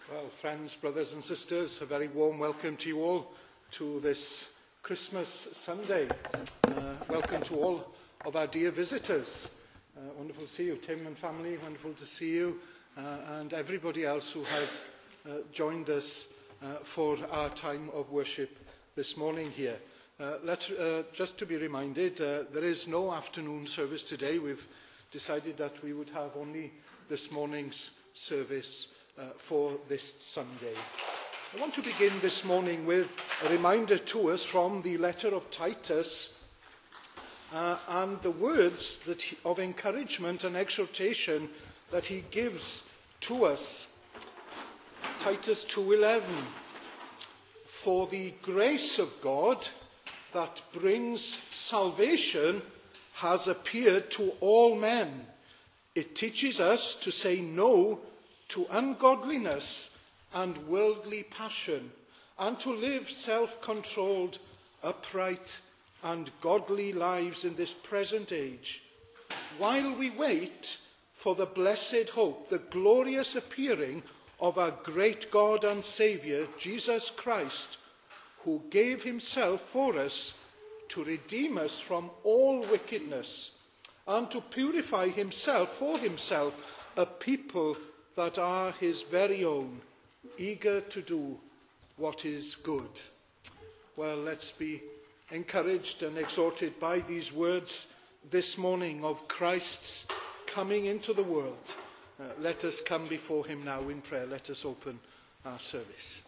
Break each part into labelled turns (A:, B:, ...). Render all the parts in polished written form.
A: Well, friends, brothers and sisters, a very warm welcome to you all to this Christmas Sunday. Welcome to all of our dear visitors. Wonderful to see you, Tim and family, wonderful to see you, and everybody else who has joined us for our time of worship this morning here. Just to be reminded, there is no afternoon service today. We've decided that we would have only this morning's service for this Sunday. I want to begin this morning with a reminder to us from the letter of Titus and the words of encouragement and exhortation that he gives to us. Titus 2:11. For the grace of God that brings salvation has appeared to all men. It teaches us to say no to ungodliness and worldly passion, and to live self-controlled, upright, and godly lives in this present age, while we wait for the blessed hope, the glorious appearing of our great God and Saviour, Jesus Christ, who gave himself for us to redeem us from all wickedness, and to purify himself for himself a people that are his very own, eager to do what is good. Well, let's be encouraged and exhorted by these words this morning of Christ's coming into the world. Let us come before him now in prayer. Let us open our service.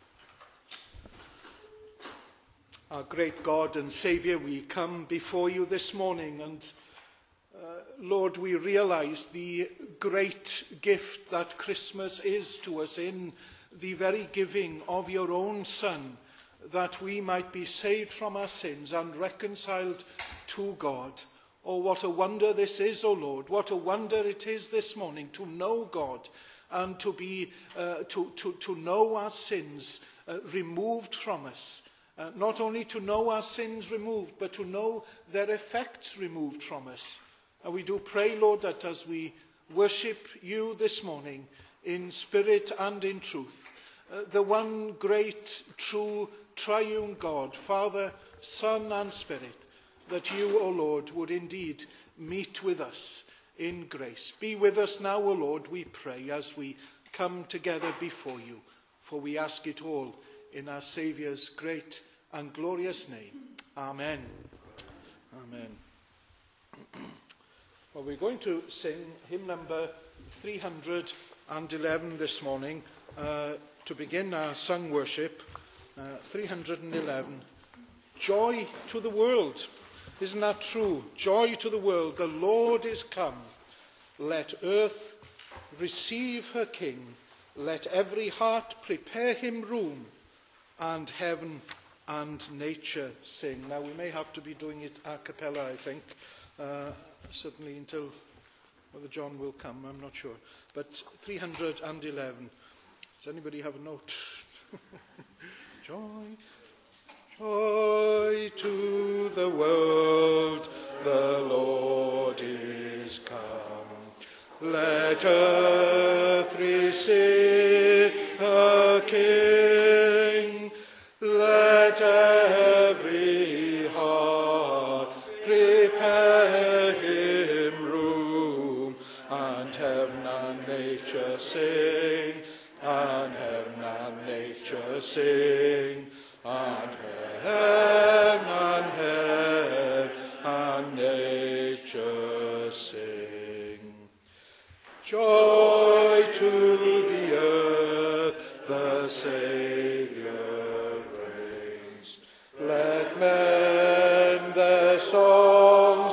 A: Our great God and Saviour, we come before you this morning, and Lord, we realize the great gift that Christmas is to us in the very giving of your own Son, that we might be saved from our sins and reconciled to God. Oh, what a wonder this is, O Lord. What a wonder it is this morning to know God and to know our sins removed from us. Not only to know our sins removed, but to know their effects removed from us. And we do pray, Lord, that as we worship you this morning in spirit and in truth, the one great, true, triune God, Father, Son, and Spirit, that you, O Lord, would indeed meet with us in grace. Be with us now, O Lord, we pray, as we come together before you, for we ask it all in our Saviour's great and glorious name. Amen. Amen. Well, we're going to sing hymn number 311 this morning to begin our sung worship. 311. Joy to the world. Isn't that true? Joy to the world. The Lord is come. Let earth receive her King. Let every heart prepare him room, and heaven and nature sing. Now, we may have to be doing it a cappella, I think, certainly until Brother John will come, I'm not sure. But 311. Does anybody have a note? Joy, joy to the world, the Lord is come. Let earth receive her King. Let every heart prepare him room, and heaven and nature sing, and heaven and nature sing, and heaven and nature sing. Joy to the earth, the Saviour reigns. Let men their songs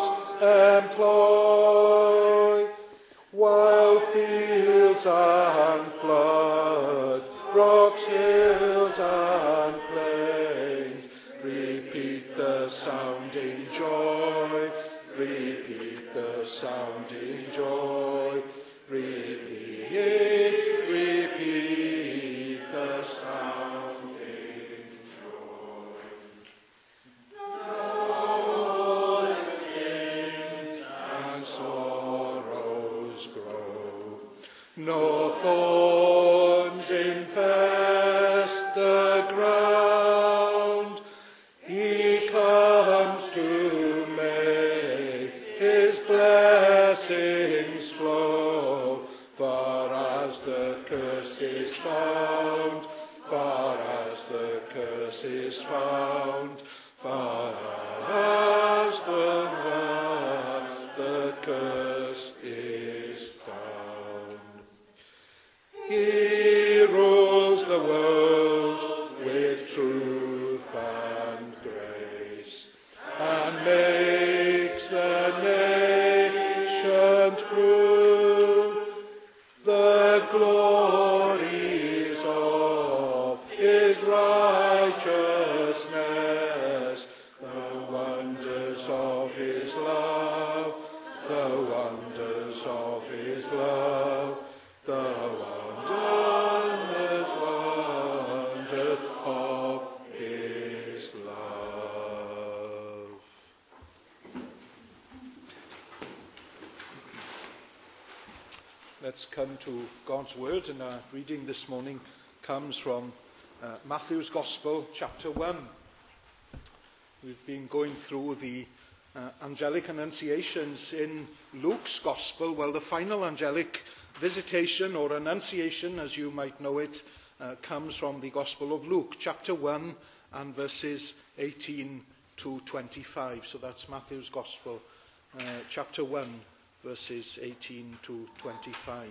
A: employ, while fields and floods, rocks, hills and plains, repeat the sounding joy, repeat the sounding joy, repeat the sounding joy. No sins and sorrows grow, no thorns infest the ground. He comes to make his blessings flow, far as the curse is found, far as the curse is found, far as the curse is found. He rules the world with truth and grace, and makes the nations prove the glories of his righteousness, the wonders of his love, the wonders of his love, the wonders of his love. Let's come to God's word, and our reading this morning comes from Matthew's Gospel, chapter 1. We've been going through the angelic annunciations in Luke's Gospel. Well, the final angelic visitation, or annunciation as you might know it, comes from the Gospel of Luke, chapter 1 and verses 18 to 25. So that's Matthew's Gospel, chapter 1, verses 18 to 25.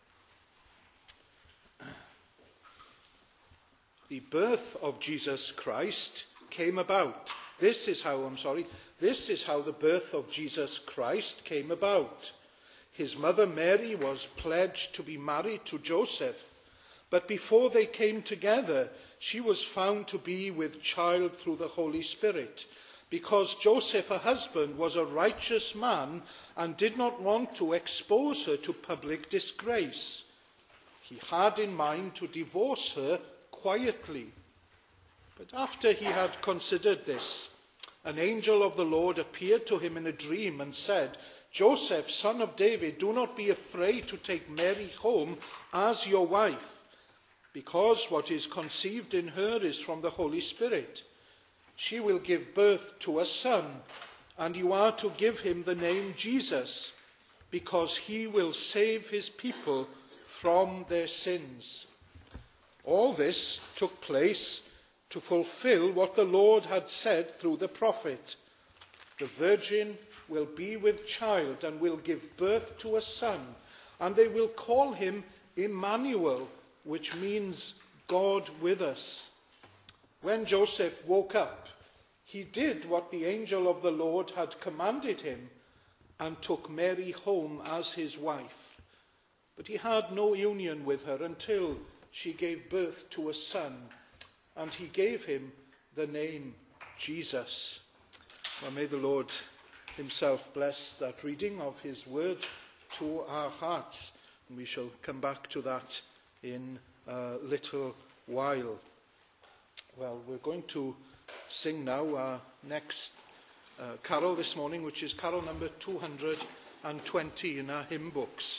A: The birth of Jesus Christ came about. This is how the birth of Jesus Christ came about. His mother Mary was pledged to be married to Joseph, but before they came together, she was found to be with child through the Holy Spirit, because Joseph, her husband, was a righteous man and did not want to expose her to public disgrace. He had in mind to divorce her quietly. But after he had considered this, an angel of the Lord appeared to him in a dream and said, "Joseph, son of David, do not be afraid to take Mary home as your wife, because what is conceived in her is from the Holy Spirit. She will give birth to a son, and you are to give him the name Jesus, because he will save his people from their sins." All this took place to fulfill what the Lord had said through the prophet. "The virgin will be with child and will give birth to a son, and they will call him Emmanuel," which means God with us. When Joseph woke up, he did what the angel of the Lord had commanded him and took Mary home as his wife. But he had no union with her until she gave birth to a son, and he gave him the name Jesus. Well, may the Lord himself bless that reading of his word to our hearts. And we shall come back to that in a little while. Well, we're going to sing now our next carol this morning, which is carol number 220 in our hymn books.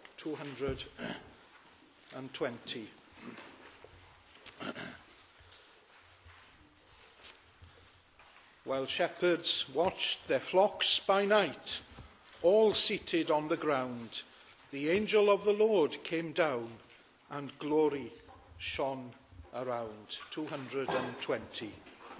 A: 220. While shepherds watched their flocks by night, all seated on the ground, the angel of the Lord came down, and glory shone around. 220.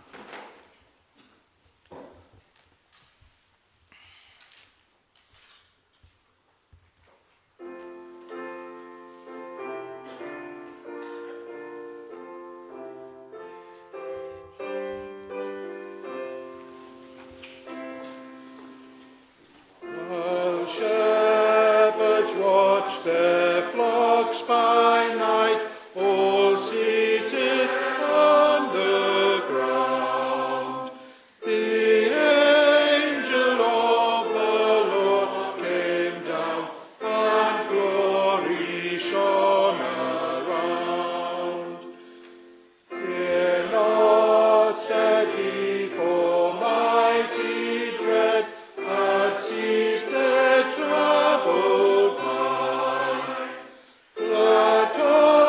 B: Their flocks by night, all seated on the ground. The angel of the Lord came down, and glory shone around. "Fear not," said he, "for mighty dread hath seized their troubled mind. Glad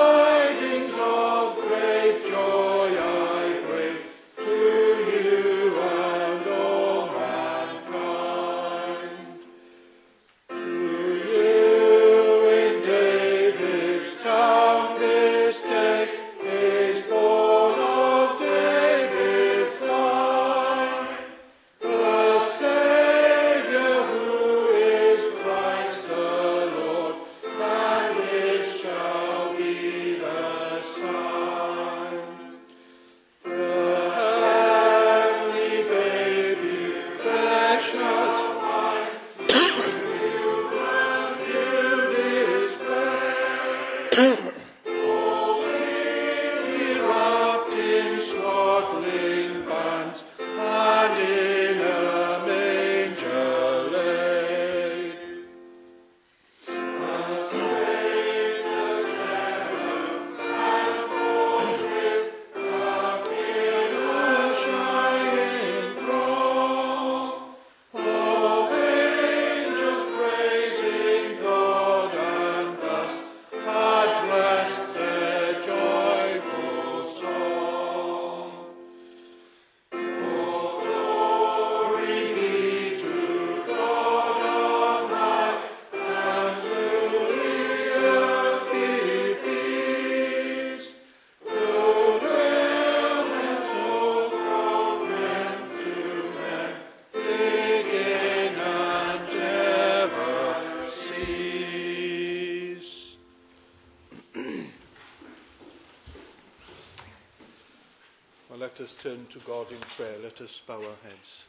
B: wrapped in swaddling bands and in a manger laid. A safe, a cherub, and with a shining throng of angels praising God, and thus addressed their joyful song. Oh, glory be to God on high, and through the earth be peace. Goodwill so from men to men, begin and never cease.
A: Well, let us turn to God in prayer. Let us bow our heads.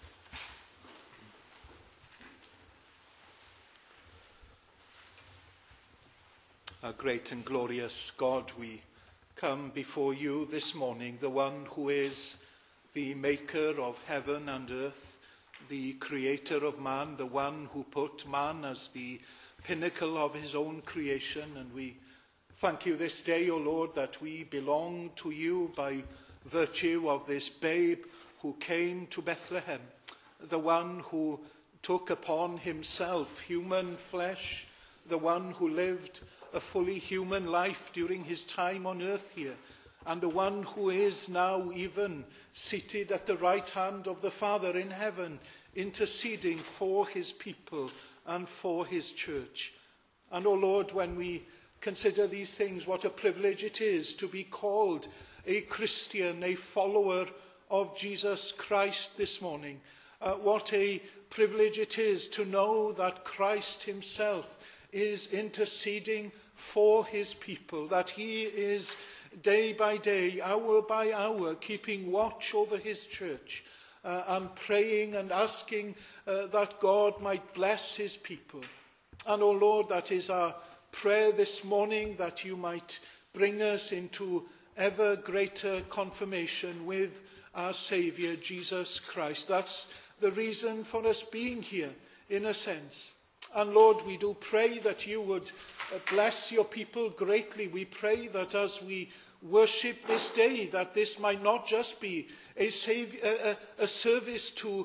A: Our great and glorious God, we come before you this morning, the one who is the maker of heaven and earth, the creator of man, the one who put man as the pinnacle of his own creation. And we thank you this day, O Lord, that we belong to you by virtue of this babe who came to Bethlehem, the one who took upon himself human flesh, the one who lived a fully human life during his time on earth here, and the one who is now even seated at the right hand of the Father in heaven, interceding for his people and for his church. And, O Lord, when we consider these things, what a privilege it is to be called a Christian, a follower of Jesus Christ this morning. What a privilege it is to know that Christ himself is interceding for his people, that he is day by day, hour by hour, keeping watch over his church and praying and asking that God might bless his people. And, O Lord, that is our prayer this morning, that you might bring us into ever greater confirmation with our Saviour, Jesus Christ. That's the reason for us being here, in a sense. And Lord, we do pray that you would bless your people greatly. We pray that as we worship this day, that this might not just be a service to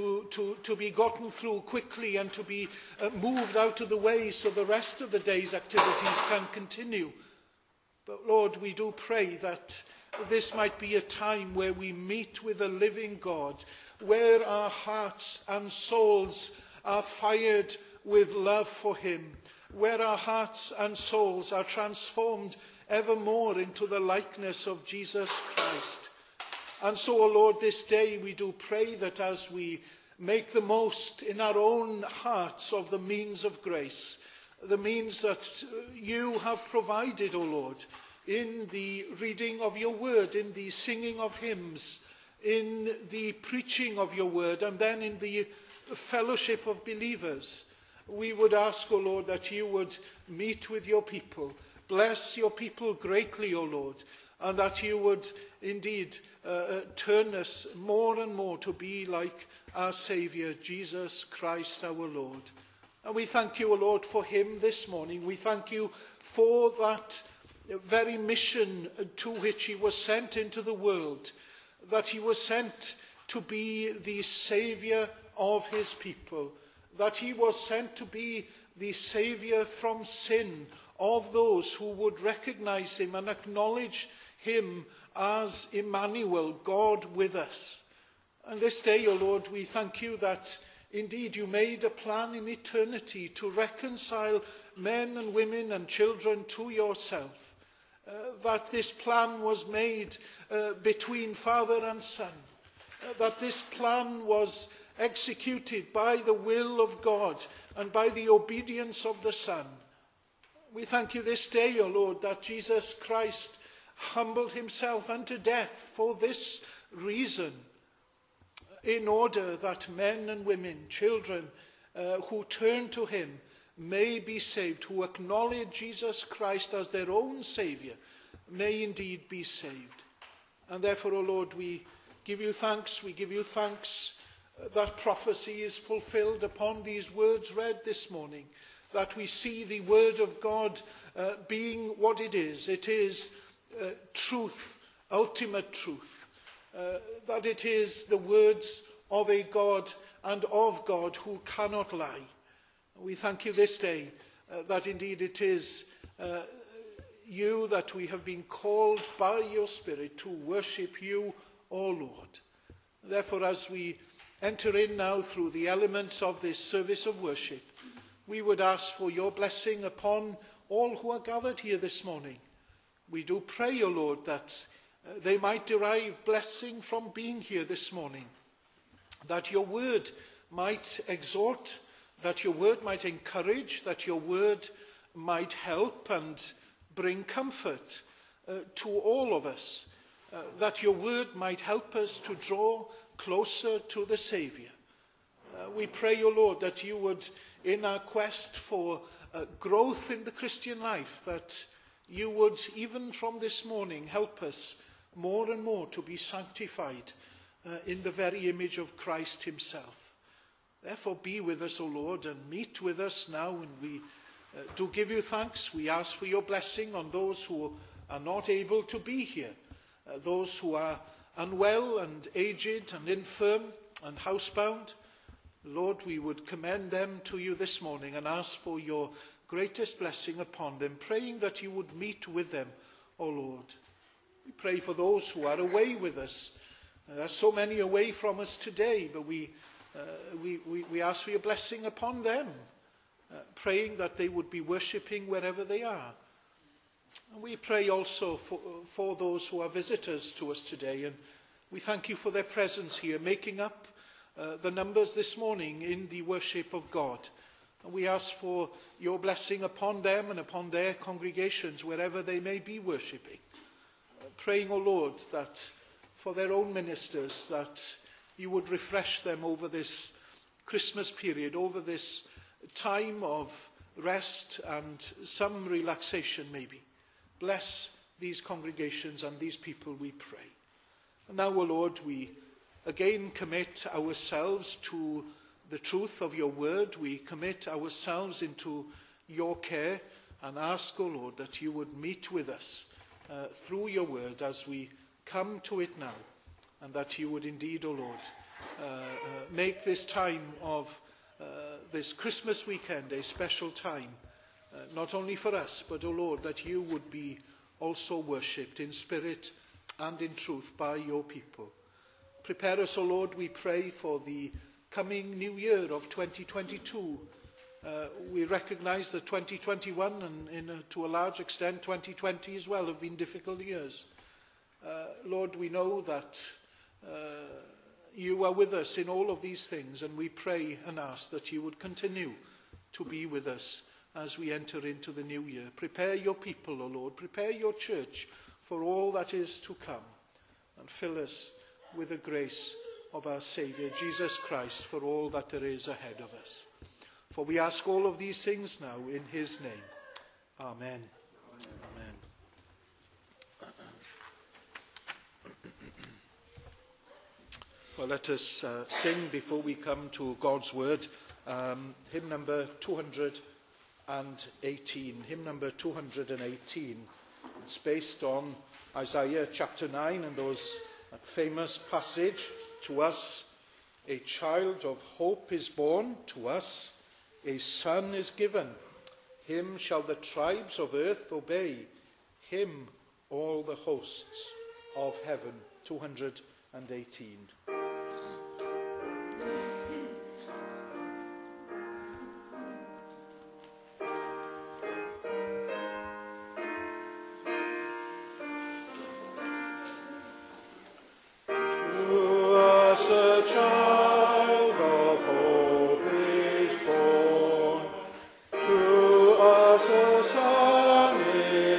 A: be gotten through quickly and to be moved out of the way so the rest of the day's activities can continue. But Lord, we do pray that this might be a time where we meet with a living God, where our hearts and souls are fired with love for him, where our hearts and souls are transformed ever more into the likeness of Jesus Christ. And so, O Lord, this day we do pray that as we make the most in our own hearts of the means of grace, the means that you have provided, O Lord, in the reading of your word, in the singing of hymns, in the preaching of your word, and then in the fellowship of believers. We would ask, O Lord, that you would meet with your people, bless your people greatly, O Lord, and that you would indeed turn us more and more to be like our Saviour, Jesus Christ our Lord. And we thank you, O Lord, for him this morning. We thank you for that very mission to which he was sent into the world, that he was sent to be the Saviour of his people, that he was sent to be the Saviour from sin of those who would recognize him and acknowledge him as Emmanuel, God with us. And this day, O Lord, we thank you that indeed you made a plan in eternity to reconcile men and women and children to yourself, that this plan was made between Father and Son, that this plan was executed by the will of God and by the obedience of the Son. We thank you this day, O Lord, that Jesus Christ humbled himself unto death for this reason, in order that men and women, children who turn to him, may be saved, who acknowledge Jesus Christ as their own Saviour, may indeed be saved. And therefore, O Lord, we give you thanks. We give you thanks that prophecy is fulfilled upon these words read this morning, that we see the word of God being what it is. It is truth, ultimate truth, that it is the words of a God and of God who cannot lie. We thank you this day that indeed it is you that we have been called by your Spirit to worship you, O Lord. Therefore, as we enter in now through the elements of this service of worship, we would ask for your blessing upon all who are gathered here this morning. We do pray, O Lord, that they might derive blessing from being here this morning, that your word might exhort, that your word might encourage, that your word might help and bring comfort to all of us, that your word might help us to draw closer to the Saviour. We pray, O Lord, that you would, in our quest for growth in the Christian life, that you would, even from this morning, help us more and more to be sanctified in the very image of Christ himself. Therefore, be with us, O Lord, and meet with us now, and we do give you thanks. We ask for your blessing on those who are not able to be here, those who are unwell and aged and infirm and housebound. Lord, we would commend them to you this morning and ask for your greatest blessing upon them, praying that you would meet with them, O Lord. We pray for those who are away with us. There are so many away from us today, but we ask for your blessing upon them, praying that they would be worshipping wherever they are. And we pray also for those who are visitors to us today, and we thank you for their presence here, making up the numbers this morning in the worship of God. And we ask for your blessing upon them and upon their congregations, wherever they may be worshipping. Praying, O Lord, that for their own ministers, that you would refresh them over this Christmas period, over this time of rest and some relaxation maybe. Bless these congregations and these people, we pray. And now, O Lord, we again commit ourselves to the truth of your word. We commit ourselves into your care and ask, O Lord, that you would meet with us through your word as we come to it now, and that you would indeed, O Lord, make this time of this Christmas weekend a special time, not only for us, but, O Lord, that you would be also worshipped in spirit and in truth by your people. Prepare us, O Lord, we pray, for the coming new year of 2022. We recognise that 2021 and to a large extent 2020 as well have been difficult years. Lord, we know that you are with us in all of these things, and we pray and ask that you would continue to be with us as we enter into the new year. Prepare your people, O Lord, prepare your church for all that is to come, and fill us with the grace of our Saviour, Jesus Christ, for all that there is ahead of us. For we ask all of these things now in his name. Amen. Amen. Well, let us sing before we come to God's word. Hymn number 218. Hymn number 218. It's based on Isaiah chapter 9 and that famous passage, "To us a child of hope is born, to us a son is given. Him shall the tribes of earth obey, him all the hosts of heaven." 218.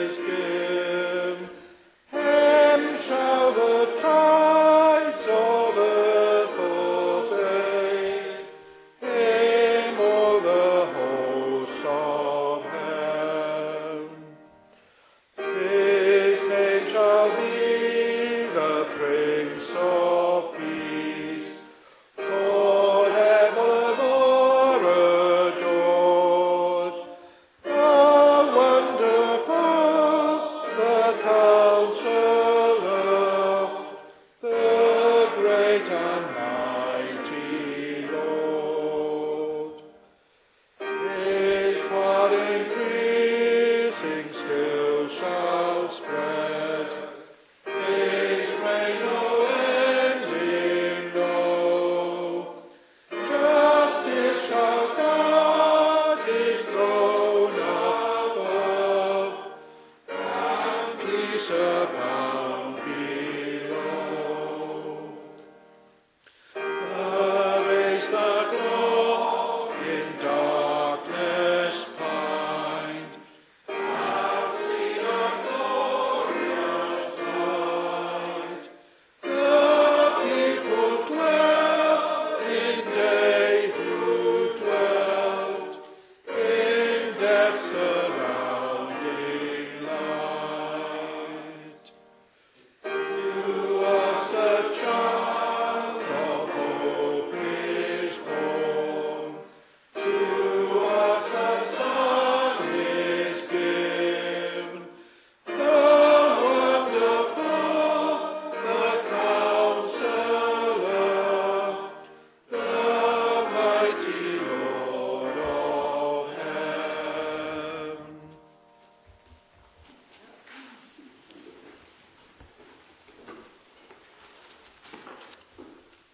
B: Tribes of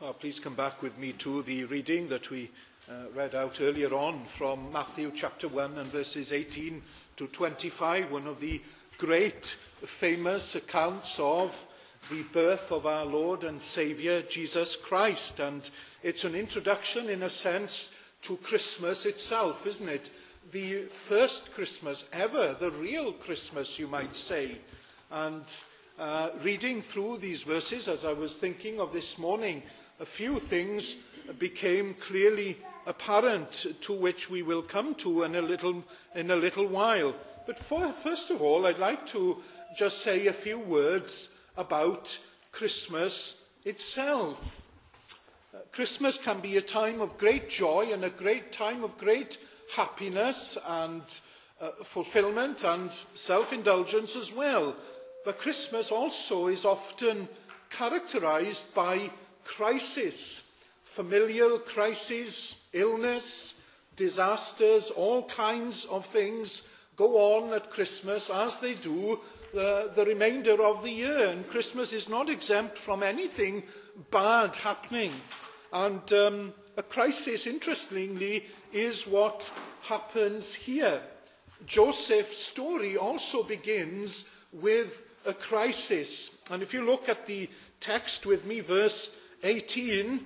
A: Please come back with me to the reading that we read out earlier on from Matthew chapter 1 and verses 18 to 25, one of the great famous accounts of the birth of our Lord and Saviour Jesus Christ. And it's an introduction, in a sense, to Christmas itself, isn't it? The first Christmas ever, the real Christmas, you might say. And reading through these verses, as I was thinking of this morning, a few things became clearly apparent, to which we will come to in a little while. But first of all, I'd like to just say a few words about Christmas itself. Christmas can be a time of great joy and a great time of great happiness and fulfillment and self-indulgence as well. But Christmas also is often characterized by crisis, familial crises, illness, disasters, all kinds of things go on at Christmas, as they do the remainder of the year. And Christmas is not exempt from anything bad happening. And a crisis, interestingly, is what happens here. Joseph's story also begins with a crisis. And if you look at the text with me, verse 18,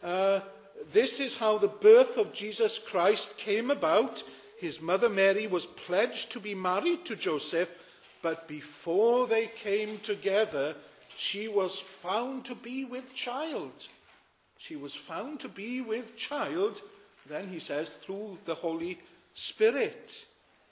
A: this is how the birth of Jesus Christ came about. His mother Mary was pledged to be married to Joseph, but before they came together, she was found to be with child. She was found to be with child, then he says, through the Holy Spirit.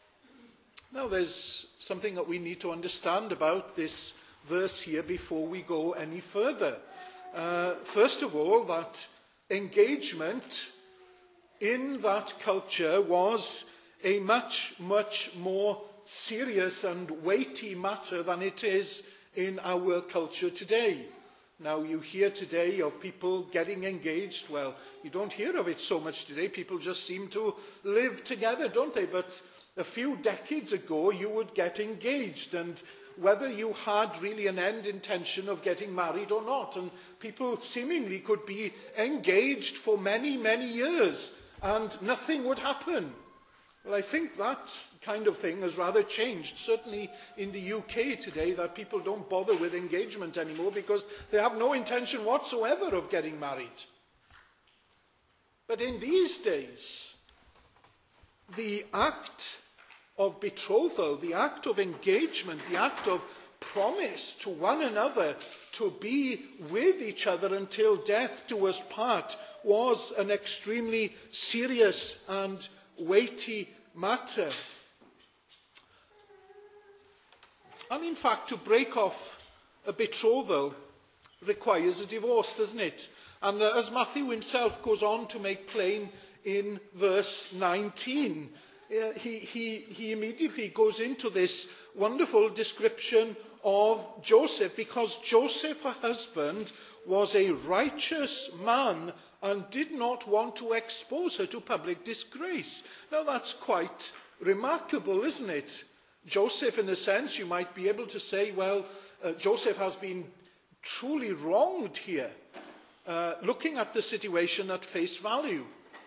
A: Now there's something that we need to understand about this verse here before we go any further. First of all, that engagement in that culture was a much, much more serious and weighty matter than it is in our culture today. Now, you hear today of people getting engaged. Well, you don't hear of it so much today. People just seem to live together, don't they? But a few decades ago, you would get engaged, and whether you had really an end intention of getting married or not. And people seemingly could be engaged for many, many years, and nothing would happen. Well, I think that kind of thing has rather changed, certainly in the UK today, that people don't bother with engagement anymore because they have no intention whatsoever of getting married. But in these days, the act of betrothal, the act of engagement, the act of promise to one another to be with each other until death do us part was an extremely serious and weighty matter. And in fact, to break off a betrothal requires a divorce, doesn't it? And as Matthew himself goes on to make plain in verse 19, he immediately goes into this wonderful description of Joseph, because Joseph, her husband, was a righteous man and did not want to expose her to public disgrace. Now that's quite remarkable, isn't it? Joseph, in a sense, you might be able to say, well, Joseph has been truly wronged here, looking at the situation at face value.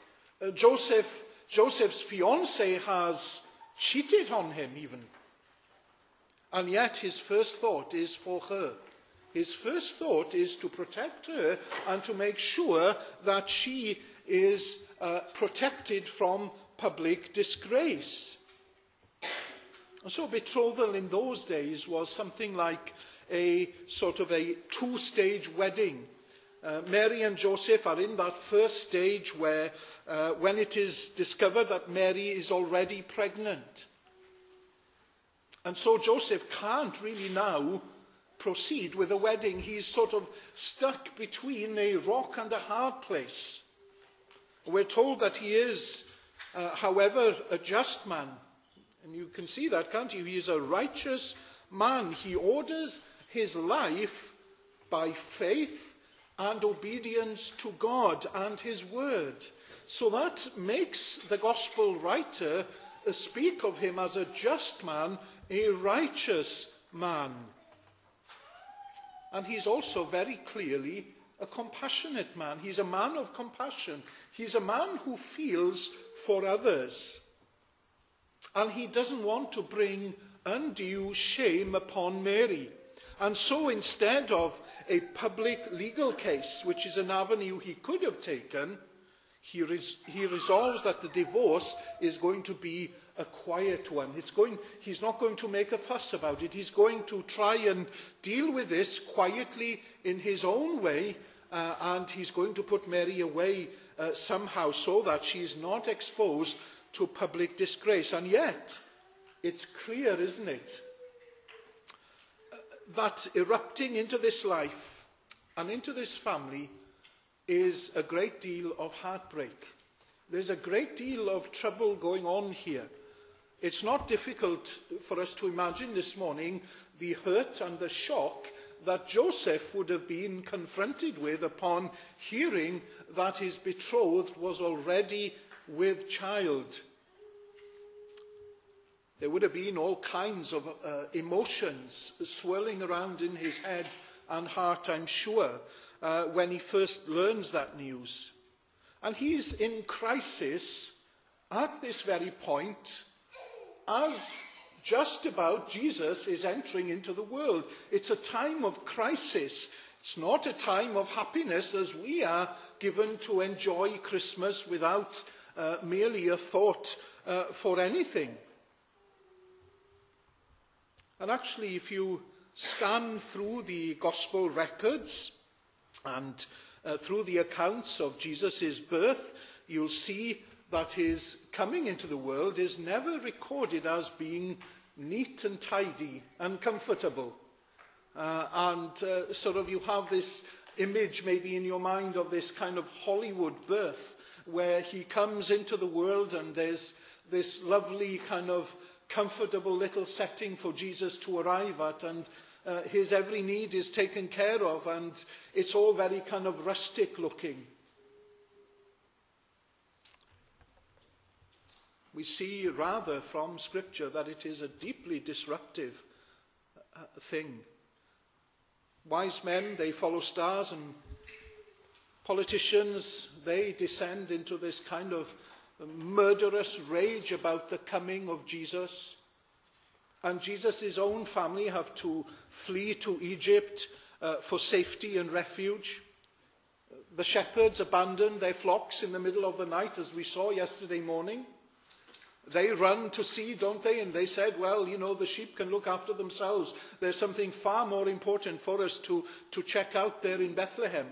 A: Joseph's fiancée has cheated on him even. And yet his first thought is for her. His first thought is to protect her and to make sure that she is protected from public disgrace. So betrothal in those days was something like a sort of a two-stage wedding. Mary and Joseph are in that first stage where when it is discovered that Mary is already pregnant. And so Joseph can't really now proceed with a wedding. He's sort of stuck between a rock and a hard place. We're told that he is, however, a just man. And you can see that, can't you? He is a righteous man. He orders his life by faith and obedience to God and his word. So that makes the gospel writer speak of him as a just man, a righteous man. And he's also very clearly a compassionate man. He's a man of compassion. He's a man who feels for others. And he doesn't want to bring undue shame upon Mary. And so instead of a public legal case, which is an avenue he could have taken, he resolves that the divorce is going to be a quiet one. He's not going to make a fuss about it. He's going to try and deal with this quietly in his own way, and he's going to put Mary away somehow so that she's not exposed to public disgrace. And yet, it's clear, isn't it, that erupting into this life and into this family is a great deal of heartbreak. There's a great deal of trouble going on here. It's not difficult for us to imagine this morning the hurt and the shock that Joseph would have been confronted with upon hearing that his betrothed was already with child. There would have been all kinds of emotions swirling around in his head and heart, I'm sure, when he first learns that news. And he's in crisis at this very point, as just about Jesus is entering into the world. It's a time of crisis. It's not a time of happiness as we are given to enjoy Christmas without merely a thought for anything. And actually, if you scan through the gospel records and through the accounts of Jesus' birth, you'll see that his coming into the world is never recorded as being neat and tidy and comfortable. Sort of you have this image maybe in your mind of this kind of Hollywood birth where he comes into the world and there's this lovely kind of comfortable little setting for Jesus to arrive at, and his every need is taken care of, and it's all very kind of rustic looking. We see rather from Scripture that it is a deeply disruptive thing. Wise men, they follow stars, and politicians, they descend into this kind of murderous rage about the coming of Jesus. And Jesus' own family have to flee to Egypt for safety and refuge. The shepherds abandon their flocks in the middle of the night, as we saw yesterday morning. They run to see, don't they? And they said, well, you know, the sheep can look after themselves. There's something far more important for us to check out there in Bethlehem.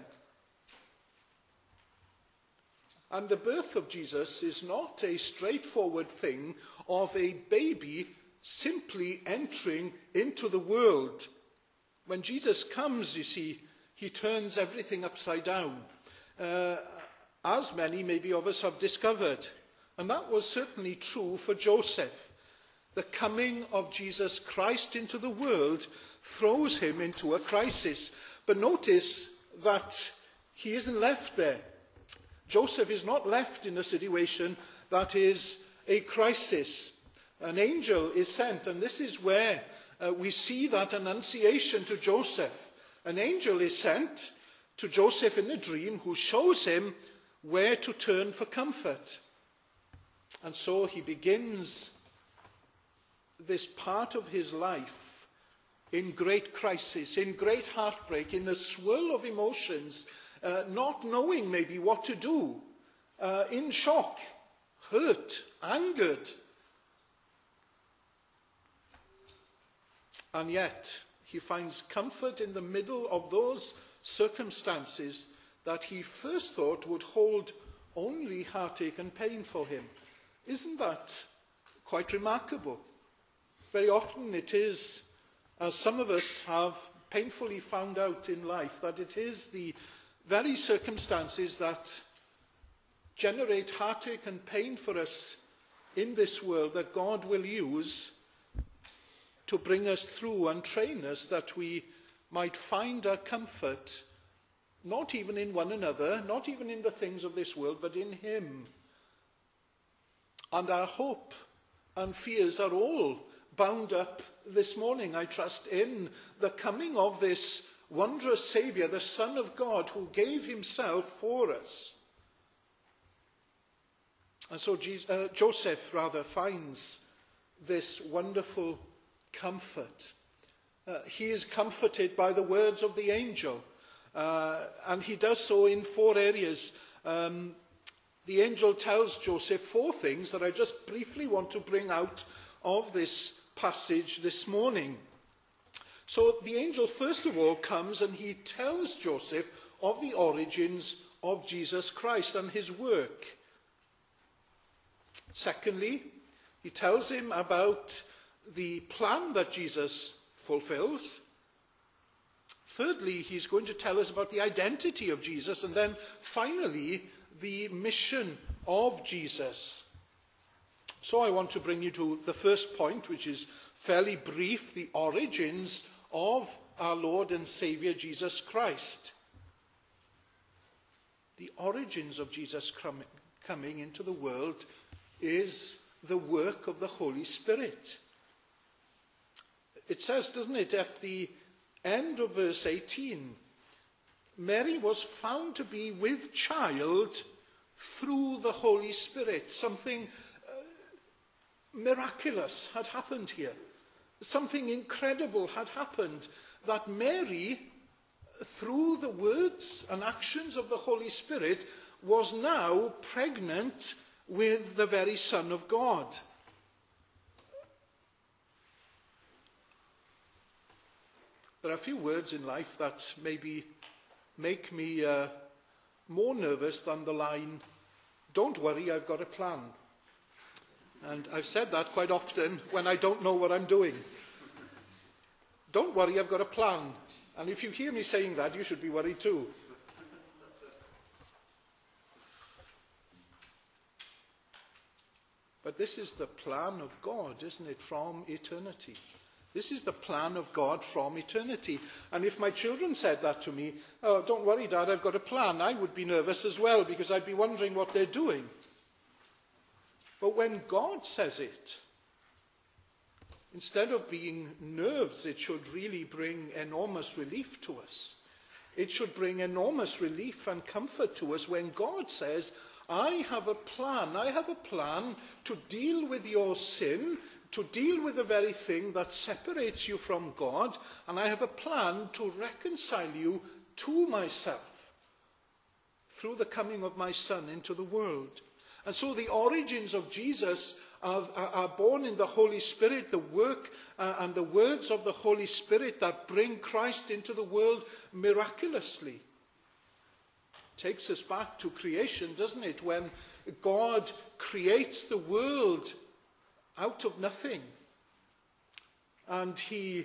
A: And the birth of Jesus is not a straightforward thing of a baby simply entering into the world. When Jesus comes, you see, he turns everything upside down, as many maybe of us have discovered. And that was certainly true for Joseph. The coming of Jesus Christ into the world throws him into a crisis. But notice that he isn't left there. Joseph is not left in a situation that is a crisis. An angel is sent, and this is where we see that annunciation to Joseph. An angel is sent to Joseph in a dream who shows him where to turn for comfort. And so he begins this part of his life in great crisis, in great heartbreak, in a swirl of emotions, not knowing maybe what to do, in shock, hurt, angered. And yet he finds comfort in the middle of those circumstances that he first thought would hold only heartache and pain for him. Isn't that quite remarkable? Very often it is, as some of us have painfully found out in life, that it is the very circumstances that generate heartache and pain for us in this world that God will use to bring us through and train us, that we might find our comfort not even in one another, not even in the things of this world, but in him. And our hope and fears are all bound up this morning, I trust, in the coming of this wondrous Saviour, the Son of God, who gave himself for us. And so Joseph finds this wonderful comfort. He is comforted by the words of the angel, and he does so in 4 areas. The angel tells Joseph 4 things that I just briefly want to bring out of this passage this morning. So the angel first of all comes and he tells Joseph of the origins of Jesus Christ and his work. Secondly, he tells him about the plan that Jesus fulfills. Thirdly, he's going to tell us about the identity of Jesus, and then finally, the mission of Jesus. So I want to bring you to the first point, which is fairly brief, the origins of our Lord and Saviour Jesus Christ. The origins of Jesus coming into the world is the work of the Holy Spirit. It says, doesn't it, at the end of verse 18, Mary was found to be with child through the Holy Spirit. Something miraculous had happened here. Something incredible had happened, that Mary, through the words and actions of the Holy Spirit, was now pregnant with the very Son of God. There are a few words in life that maybe make me more nervous than the line, "Don't worry, I've got a plan." And I've said that quite often when I don't know what I'm doing. Don't worry, I've got a plan. And if you hear me saying that, you should be worried too. But this is the plan of God, isn't it, from eternity? This is the plan of God from eternity. And if my children said that to me, "Oh, don't worry, Dad, I've got a plan," I would be nervous as well, because I'd be wondering what they're doing. But when God says it, instead of being nerves, it should really bring enormous relief to us. It should bring enormous relief and comfort to us when God says, I have a plan to deal with your sin, to deal with the very thing that separates you from God, and I have a plan to reconcile you to myself through the coming of my Son into the world. And so the origins of Jesus are born in the Holy Spirit, the work and the words of the Holy Spirit that bring Christ into the world miraculously. Takes us back to creation, doesn't it? When God creates the world out of nothing, and he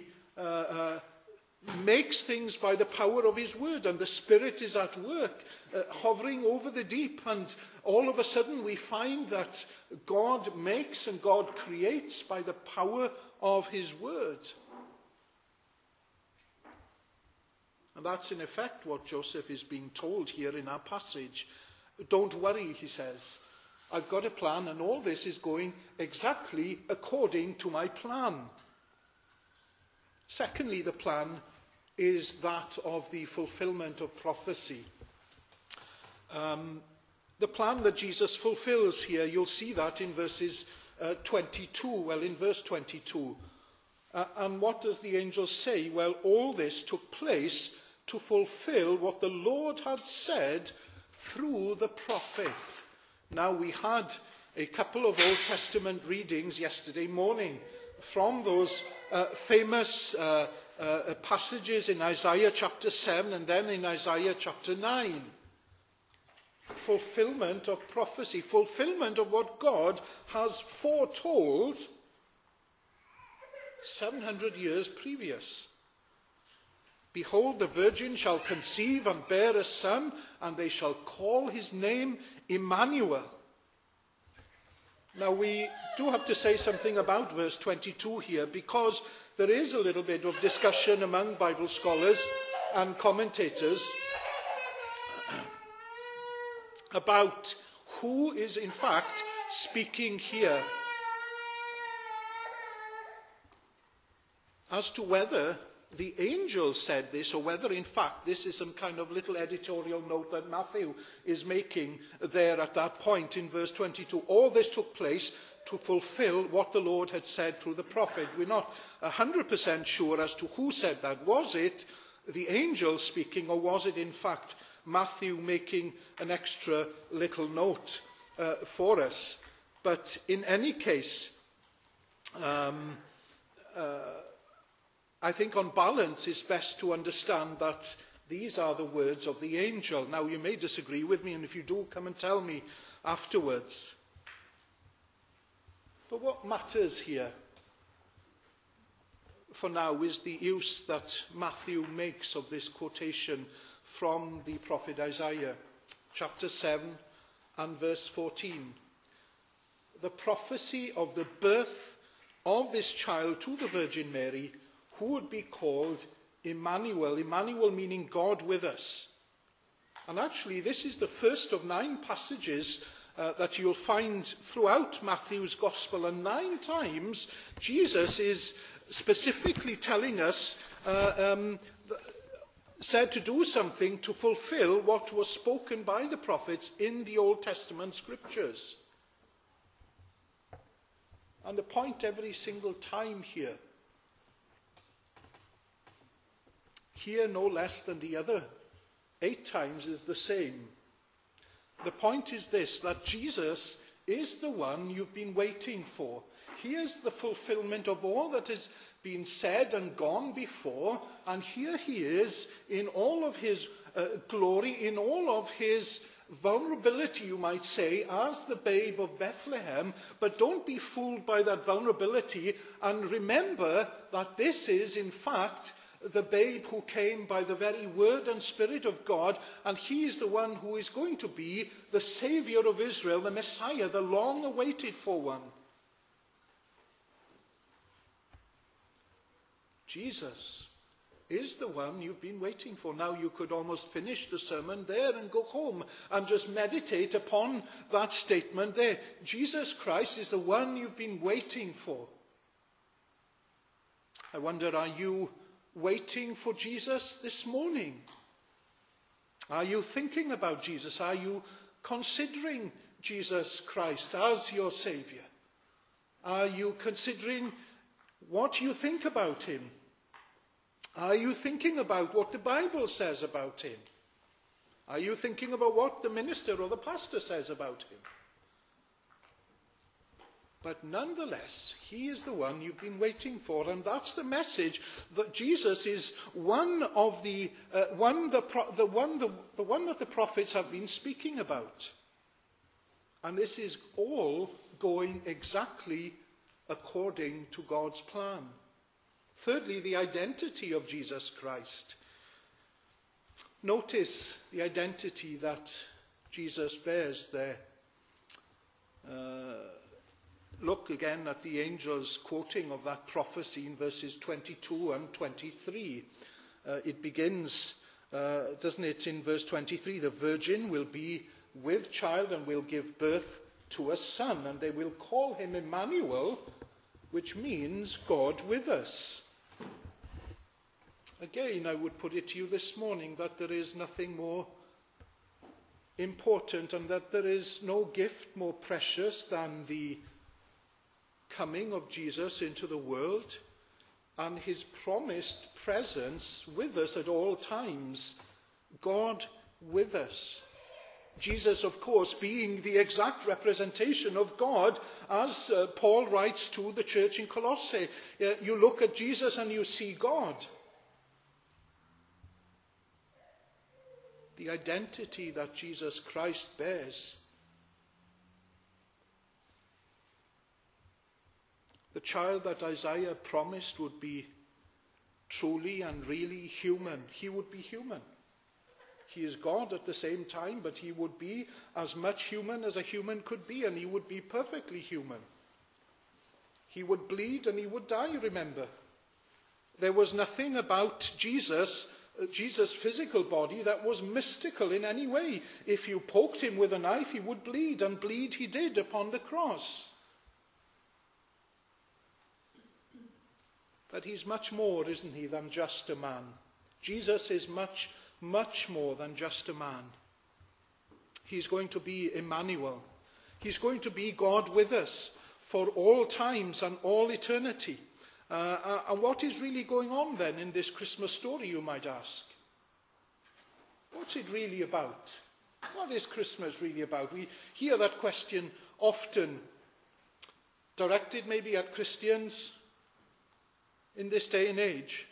A: makes things by the power of his word, and the Spirit is at work, hovering over the deep, and all of a sudden we find that God makes and God creates by the power of his word. And that's in effect what Joseph is being told here in our passage. Don't worry, he says. I've got a plan, and all this is going exactly according to my plan. Secondly, the plan is that of the fulfillment of prophecy. The plan that Jesus fulfills here, you'll see that in verses 22. Well, in verse 22. And what does the angel say? Well, all this took place to fulfill what the Lord had said through the prophet. Now, we had a couple of Old Testament readings yesterday morning from those famous passages in Isaiah chapter 7 and then in Isaiah chapter 9. Fulfillment of prophecy, fulfillment of what God has foretold 700 years previous. Behold, the virgin shall conceive and bear a son, and they shall call his name Emmanuel. Now, we do have to say something about verse 22 here, because there is a little bit of discussion among Bible scholars and commentators about who is in fact speaking here, as to whether the angel said this, or whether in fact this is some kind of little editorial note that Matthew is making there at that point in verse 22. All this took place to fulfill what the Lord had said through the prophet. We're not 100% sure as to who said that. Was it the angel speaking, or was it in fact Matthew making an extra little note for us? But in any case, I think on balance it's best to understand that these are the words of the angel. Now, you may disagree with me, and if you do, come and tell me afterwards. But what matters here for now is the use that Matthew makes of this quotation from the prophet Isaiah, chapter 7 and verse 14. The prophecy of the birth of this child to the Virgin Mary, who would be called Emmanuel. Emmanuel meaning God with us. And actually, this is the first of 9 passages that you'll find throughout Matthew's Gospel. And 9 times, Jesus is specifically telling us, said to do something to fulfill what was spoken by the prophets in the Old Testament scriptures. And the point every single time here no less than the other 8 times is the same. The point is this, that Jesus is the one you've been waiting for. He is the fulfillment of all that has been said and gone before, and here he is in all of his glory, in all of his vulnerability, you might say, as the babe of Bethlehem. But don't be fooled by that vulnerability, and remember that this is, in fact, the babe who came by the very word and spirit of God, and he is the one who is going to be the Saviour of Israel, the Messiah, the long-awaited for one. Jesus is the one you've been waiting for. Now you could almost finish the sermon there and go home and just meditate upon that statement there. Jesus Christ is the one you've been waiting for. I wonder, are you waiting for Jesus this morning? Are you thinking about Jesus? Are you considering Jesus Christ as your Saviour? Are you considering what you think about him? Are you thinking about what the Bible says about him? Are you thinking about what the minister or the pastor says about him? But nonetheless, he is the one you've been waiting for, and that's the message, that Jesus is one of the one that the prophets have been speaking about. And this is all going exactly according to God's plan. Thirdly, the identity of Jesus Christ. Notice the identity that Jesus bears there. Look again at the angel's quoting of that prophecy in verses 22 and 23. It begins, doesn't it, in verse 23, the virgin will be with child and will give birth to a son, and they will call him Emmanuel, which means God with us. Again, I would put it to you this morning that there is nothing more important and that there is no gift more precious than the coming of Jesus into the world and his promised presence with us at all times. God with us. Jesus, of course, being the exact representation of God, as Paul writes to the church in Colossae. You look at Jesus and you see God. The identity that Jesus Christ bears. The child that Isaiah promised would be truly and really human. He would be human. He is God at the same time, but he would be as much human as a human could be, and he would be perfectly human. He would bleed and he would die, remember. There was nothing about Jesus' physical body that was mystical in any way. If you poked him with a knife, he would bleed, and bleed he did upon the cross. But he's much more, isn't he, than just a man. Jesus is much, much more than just a man. He's going to be Emmanuel. He's going to be God with us for all times and all eternity. And what is really going on then in this Christmas story, you might ask? What's it really about? What is Christmas really about? We hear that question often directed maybe at Christians in this day and age.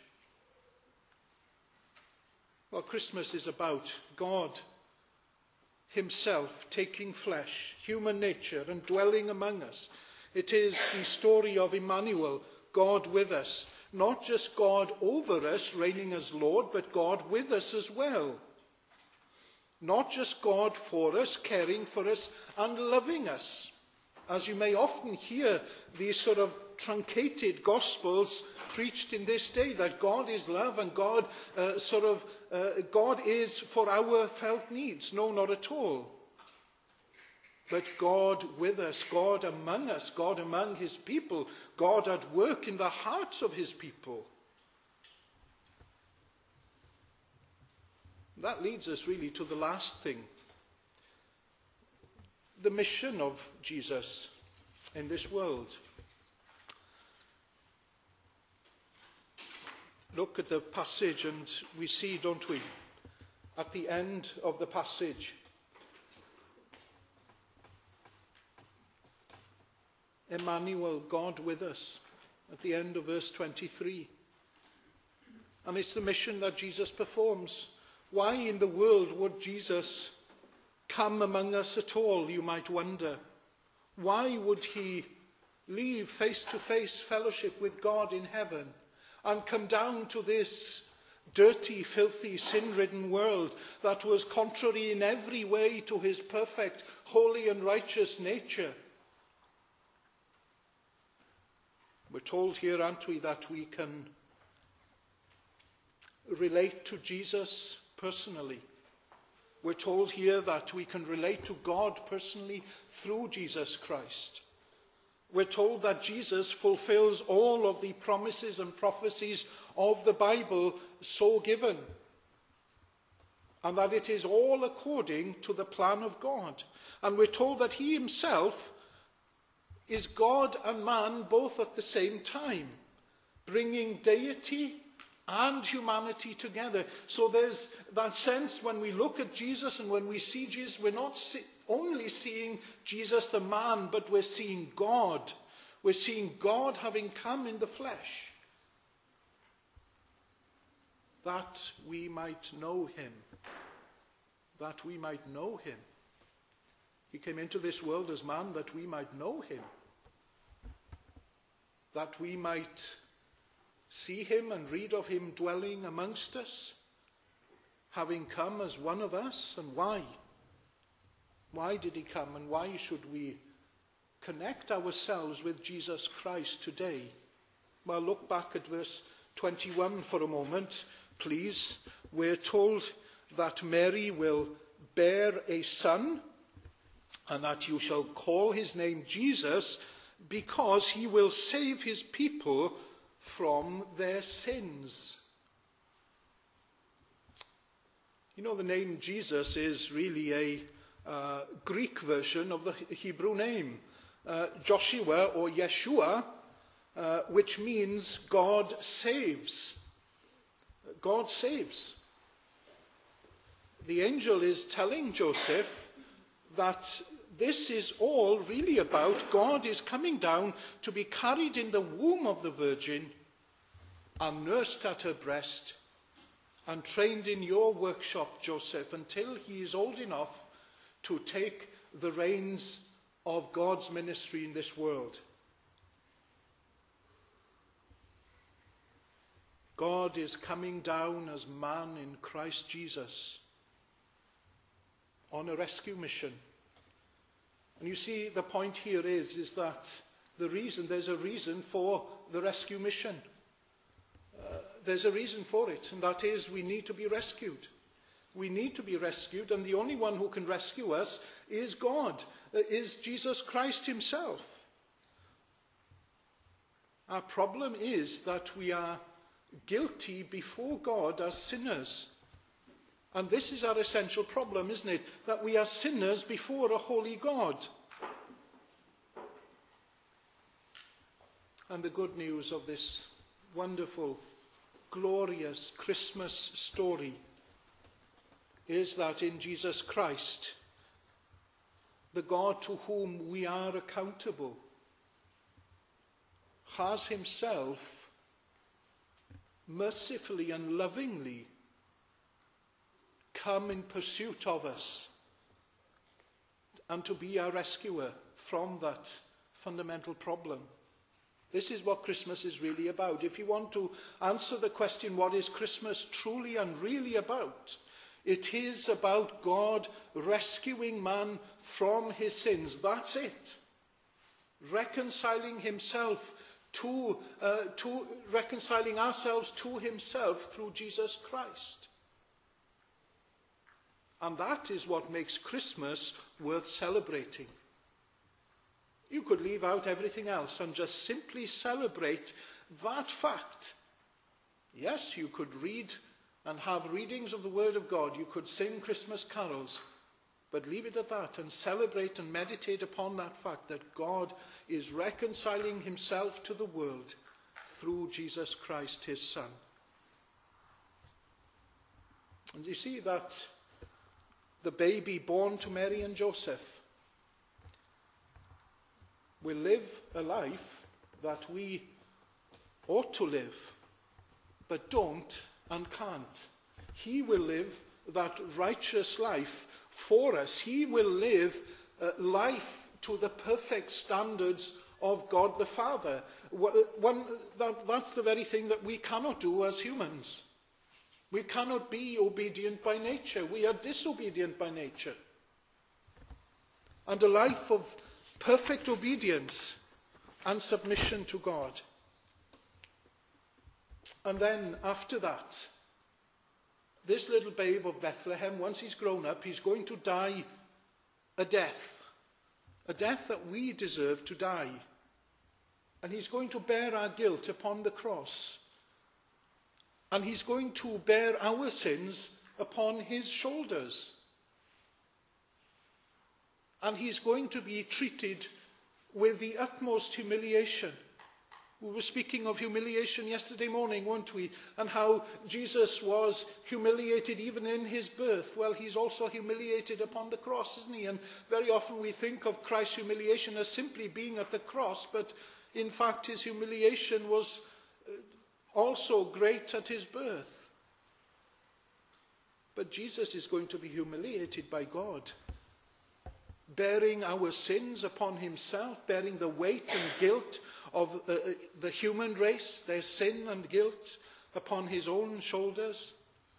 A: Well, Christmas is about God himself taking flesh, human nature, and dwelling among us. It is the story of Emmanuel, God with us. Not just God over us, reigning as Lord, but God with us as well. Not just God for us, caring for us, and loving us. As you may often hear these sort of truncated gospels preached in this day, that God is love and God God is for our felt needs. No, not at all. But God with us, God among us, God among his people, God at work in the hearts of his people. That leads us really to the last thing. The mission of Jesus in this world. Look at the passage and we see, don't we, at the end of the passage, Emmanuel, God with us, at the end of verse 23. And it's the mission that Jesus performs. Why in the world would Jesus come among us at all, you might wonder? Why would he leave face-to-face fellowship with God in heaven and come down to this dirty, filthy, sin-ridden world that was contrary in every way to his perfect, holy and righteous nature? We're told here, aren't we, that we can relate to Jesus personally. We're told here that we can relate to God personally through Jesus Christ. We're told that Jesus fulfills all of the promises and prophecies of the Bible so given, and that it is all according to the plan of God. And we're told that he himself is God and man both at the same time, bringing deity and humanity together. So there's that sense when we look at Jesus and when we see Jesus, we're not only seeing Jesus the man, but we're seeing God. We're seeing God having come in the flesh, that we might know him. That we might know him. He came into this world as man that we might know him. That we might see him and read of him dwelling amongst us, having come as one of us. And why? Why did he come, and why should we connect ourselves with Jesus Christ today? Well, look back at verse 21 for a moment, please. We're told that Mary will bear a son, and that you shall call his name Jesus, because he will save his people from their sins. You know, the name Jesus is really a Greek version of the Hebrew name, Joshua or Yeshua, which means God saves. God saves. The angel is telling Joseph that this is all really about God is coming down to be carried in the womb of the Virgin and nursed at her breast and trained in your workshop, Joseph, until he is old enough to take the reins of God's ministry in this world. God is coming down as man in Christ Jesus on a rescue mission. And you see, the point here is that there's a reason for the rescue mission. There's a reason for it, and that is we need to be rescued. We need to be rescued, and the only one who can rescue us is God, is Jesus Christ himself. Our problem is that we are guilty before God as sinners. And this is our essential problem, isn't it? That we are sinners before a holy God. And the good news of this wonderful, glorious Christmas story is that in Jesus Christ, the God to whom we are accountable has himself mercifully and lovingly come in pursuit of us and to be our rescuer from that fundamental problem. This is what Christmas is really about. If you want to answer the question, what is Christmas truly and really about? It is about God rescuing man from his sins. That's it. Reconciling himself reconciling ourselves to himself through Jesus Christ. And that is what makes Christmas worth celebrating. You could leave out everything else and just simply celebrate that fact. Yes, you could read and have readings of the Word of God. You could sing Christmas carols. But leave it at that and celebrate and meditate upon that fact that God is reconciling himself to the world through Jesus Christ, his Son. And you see that the baby born to Mary and Joseph will live a life that we ought to live, but don't and can't. He will live that righteous life for us. He will live life to the perfect standards of God the Father. That's the very thing that we cannot do as humans. We cannot be obedient by nature. We are disobedient by nature. And a life of perfect obedience and submission to God. And then after that, this little babe of Bethlehem, once he's grown up, he's going to die a death that we deserve to die. And he's going to bear our guilt upon the cross. And he's going to bear our sins upon his shoulders. And he's going to be treated with the utmost humiliation. We were speaking of humiliation yesterday morning, weren't we? And how Jesus was humiliated even in his birth. Well, he's also humiliated upon the cross, isn't he? And very often we think of Christ's humiliation as simply being at the cross, but in fact his humiliation was also great at his birth. But Jesus is going to be humiliated by God, bearing our sins upon himself, bearing the weight and guilt of the human race, their sin and guilt upon his own shoulders,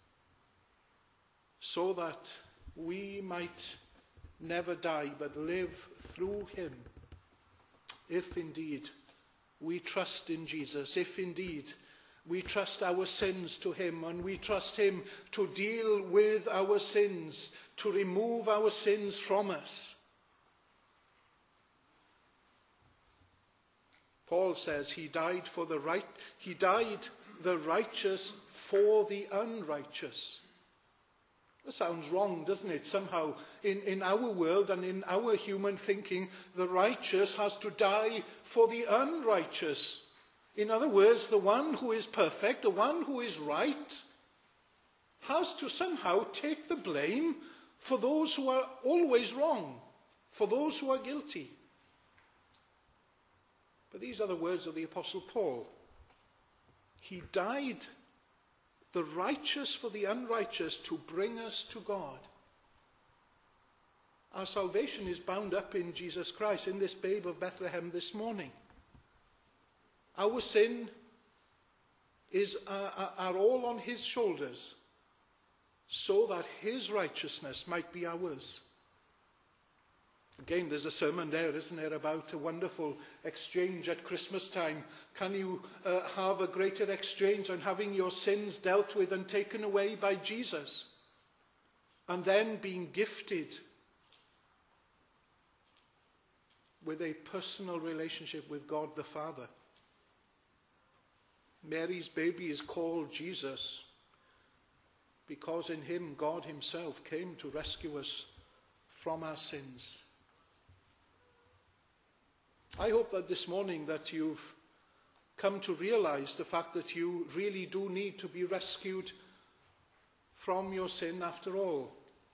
A: so that we might never die but live through him. If indeed we trust in Jesus, if indeed we trust our sins to him, and we trust him to deal with our sins, to remove our sins from us. Paul says he died the righteous for the unrighteous. That sounds wrong, doesn't it? Somehow, in our world and in our human thinking, the righteous has to die for the unrighteous. In other words, the one who is perfect, the one who is right, has to somehow take the blame for those who are always wrong, for those who are guilty. But these are the words of the Apostle Paul. He died, the righteous for the unrighteous, to bring us to God. Our salvation is bound up in Jesus Christ, in this babe of Bethlehem this morning. Our sin are all on his shoulders, so that his righteousness might be ours. Again, there's a sermon there, isn't there, about a wonderful exchange at Christmas time. Can you have a greater exchange on having your sins dealt with and taken away by Jesus, and then being gifted with a personal relationship with God the Father? Mary's baby is called Jesus because in him God himself came to rescue us from our sins. I hope that this morning that you've come to realize the fact that you really do need to be rescued from your sin after all.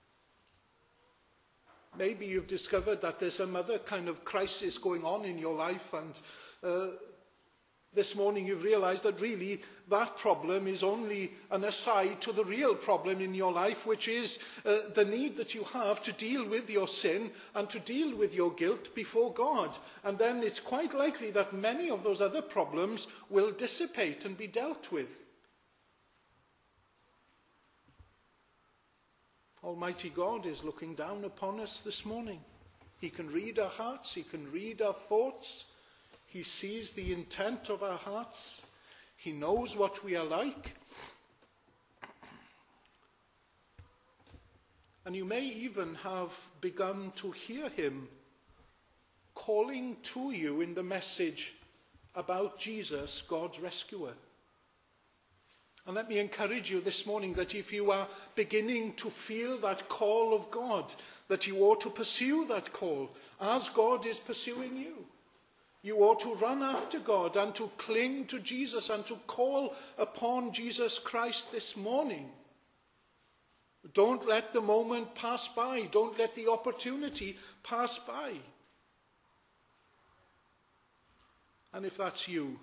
A: Maybe you've discovered that there's some other kind of crisis going on in your life, and this morning you've realized that really that problem is only an aside to the real problem in your life, which is the need that you have to deal with your sin and to deal with your guilt before God. And then it's quite likely that many of those other problems will dissipate and be dealt with. Almighty God is looking down upon us this morning. He can read our hearts, he can read our thoughts. He sees the intent of our hearts. He knows what we are like. And you may even have begun to hear him calling to you in the message about Jesus, God's rescuer. And let me encourage you this morning that if you are beginning to feel that call of God, that you ought to pursue that call as God is pursuing you. You ought to run after God and to cling to Jesus and to call upon Jesus Christ this morning. Don't let the moment pass by. Don't let the opportunity pass by. And if that's you,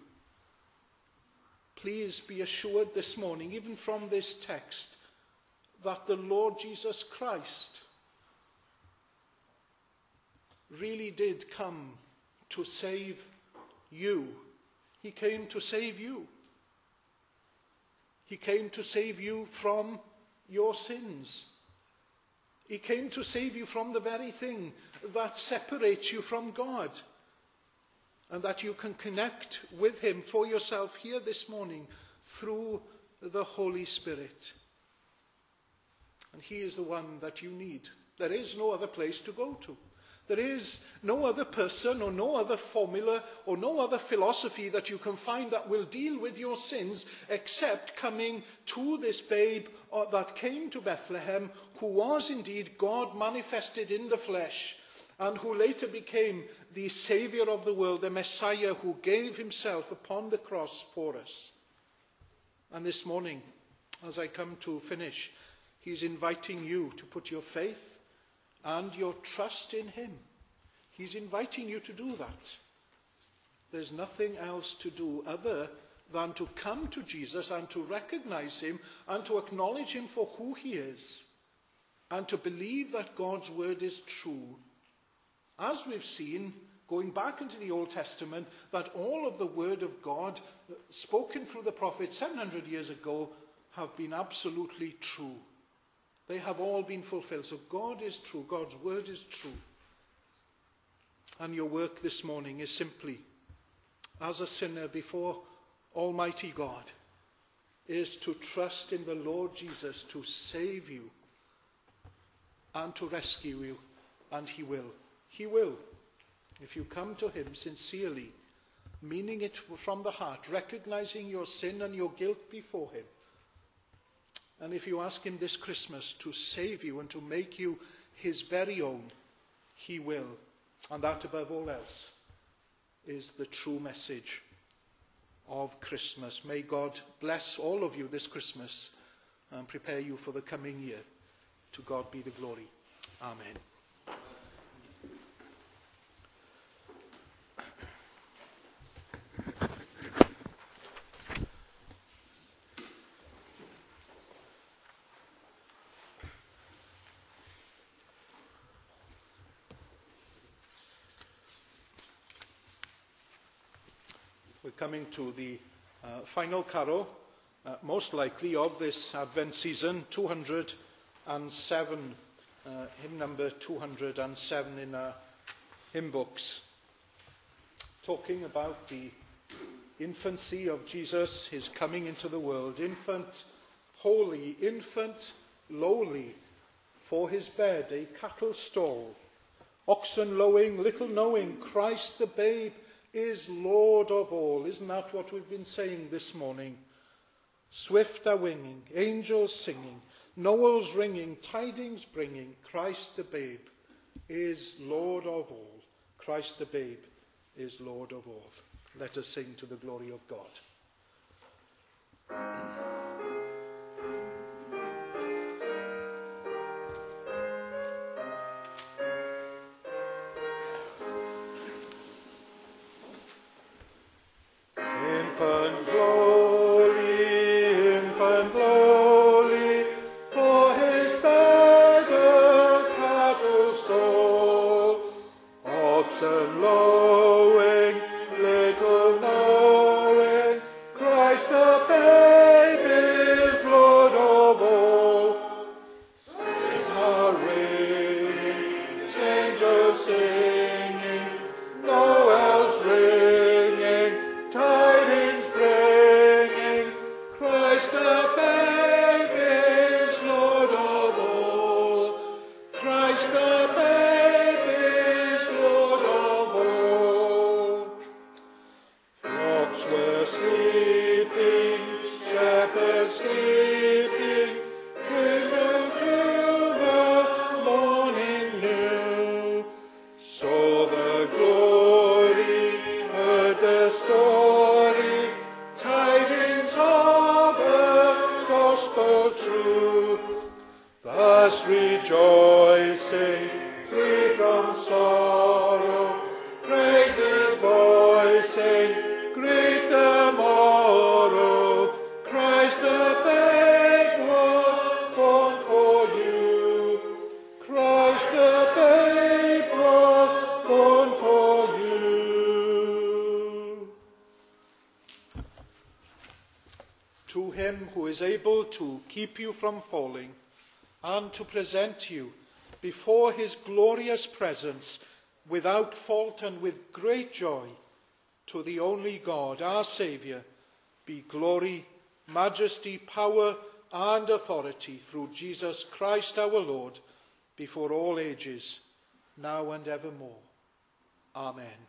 A: please be assured this morning, even from this text, that the Lord Jesus Christ really did come to save you. He came to save you. He came to save you from your sins. He came to save you from the very thing that separates you from God, and that you can connect with him for yourself here this morning through the Holy Spirit. And he is the one that you need. There is no other place to go to. There is no other person or no other formula or no other philosophy that you can find that will deal with your sins except coming to this babe that came to Bethlehem, who was indeed God manifested in the flesh, and who later became the Saviour of the world, the Messiah who gave himself upon the cross for us. And this morning, as I come to finish, he's inviting you to put your faith and your trust in him. He's inviting you to do that. There's nothing else to do other than to come to Jesus and to recognize him and to acknowledge him for who he is, and to believe that God's word is true. As we've seen, going back into the Old Testament, that all of the word of God spoken through the prophets 700 years ago have been absolutely true. They have all been fulfilled. So God is true. God's word is true. And your work this morning is simply, as a sinner before Almighty God, is to trust in the Lord Jesus to save you and to rescue you. And he will. He will. If you come to him sincerely, meaning it from the heart, recognizing your sin and your guilt before him. And if you ask him this Christmas to save you and to make you his very own, he will. And that, above all else, is the true message of Christmas. May God bless all of you this Christmas and prepare you for the coming year. To God be the glory. Amen. We're coming to the final carol, most likely of this Advent season, 207, hymn number 207 in our hymn books, talking about the infancy of Jesus, his coming into the world. Infant holy, infant lowly, for his bed a cattle stall. Oxen lowing, little knowing, Christ the babe is Lord of all. Isn't that what we've been saying this morning? Swift are winging, angels singing, Noel's ringing, tidings bringing, Christ the babe is Lord of all. Christ the babe is Lord of all. Let us sing to the glory of God.
B: Infant lowly, for his bed a cattle stole, oxen lowing, little knowing, Christ the babe is Lord of all. Sing are ringing, angels singing, Noel's ringing, tidings bringing, Christ the babe is Lord of all. Christ the babe is Lord of all. Flocks were sleeping, shepherds sleeping, women till the morning new. Saw the glory, heard the story, tidings of the gospel true. Thus rejoicing, free from sorrow, praises voicing, greet the morrow. Christ the babe was born for you. Christ the babe was born for you.
A: To him who is able to keep you from falling and to present you before his glorious presence without fault and with great joy, to the only God, our Saviour, be glory, majesty, power, and authority through Jesus Christ our Lord, before all ages, now and evermore. Amen.